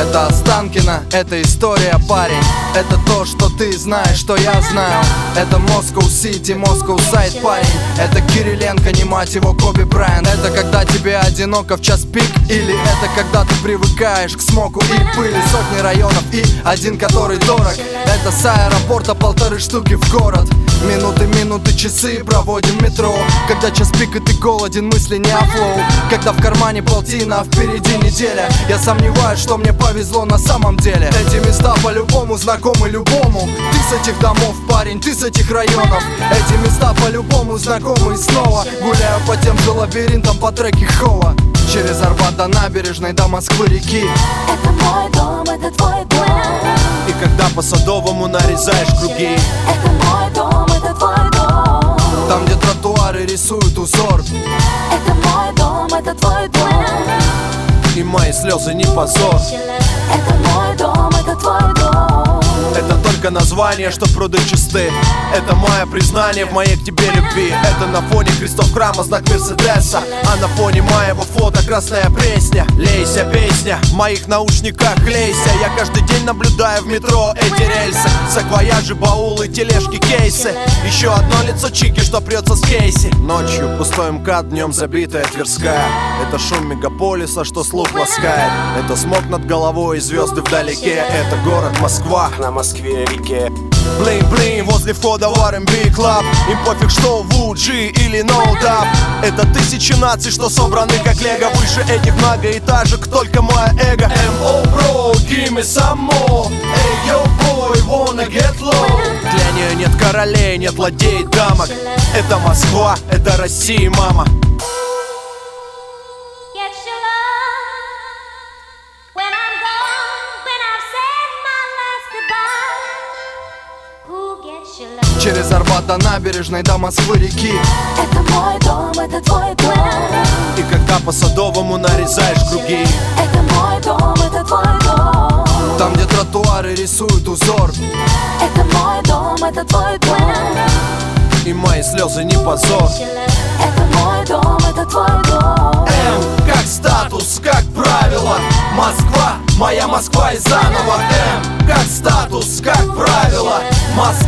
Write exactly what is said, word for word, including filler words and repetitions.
Это Останкино, это история, парень. Это то, что ты знаешь, что я знаю. Это Москва Сити, Москва Сайд, парень. Это Кириленко, не мать его, Коби Брайант. Это когда тебе одиноко в час пик. Или это когда ты привыкаешь к смоку и пыли. Сотни районов и один, который дорог. Это с аэропорта полторы штуки в город. Минуты, минуты, часы проводим в метро. Когда час пик и ты голоден, мысли не о флоу. Когда в кармане полтина, а впереди неделя. Я сомневаюсь, что мне повезло на самом деле. Эти места по-любому знакомы любому. Ты с этих домов, парень, ты с этих районов. Эти места по-любому знакомы и снова гуляю по тем же лабиринтам по треке Хова. Через Арбат до набережной, до Москвы-реки. Это мой дом, это твой дом. И когда по Садовому нарезаешь круги. Это мой дом, это твой дом. Там, где тротуары рисуют узор. Это мой дом, это твой дом. И мои слезы не позор. Это мой дом, это твой дом. Это только название, что пруды чисты. Это мое признание в моей к тебе любви. Это на фоне крестов храма знак Мерседеса. А на фоне моего фото красная пресня. Лейся, песня, в моих наушниках лейся. Я каждый день наблюдаю в метро эти рельсы. Саквояжи, баулы, тележки, кейсы. Еще одно лицо чики, что прется с Кейси. Ночью пустой МКАД, днем забитая Тверская. Это шум мегаполиса, что слух ласкает. Это смог над головой и звезды вдалеке. Это город Москва на Москве-реке. Блин-блин, возле входа в ар энд би Club. Им пофиг, что в у джи или No Doubt. Это тысячи наций, что собраны как лего. Выше этих многоэтажек только мое эго. эм о, bro, give me some more. Эй, yo, boy, wanna get low. Для нее нет королей, нет ладей, дамок. Это Москва, это Россия, мама. Через Арбат до набережной, до Москвы-реки. Это мой дом, это твой дом. И когда по Садовому нарезаешь круги. Это мой дом, это твой дом. Там, где тротуары рисуют узор. Это мой дом, это твой дом. И мои слезы не позор. Это мой дом, это твой дом. М как статус, как правило. Москва, моя Москва и заново. М как статус, как правило. Москва.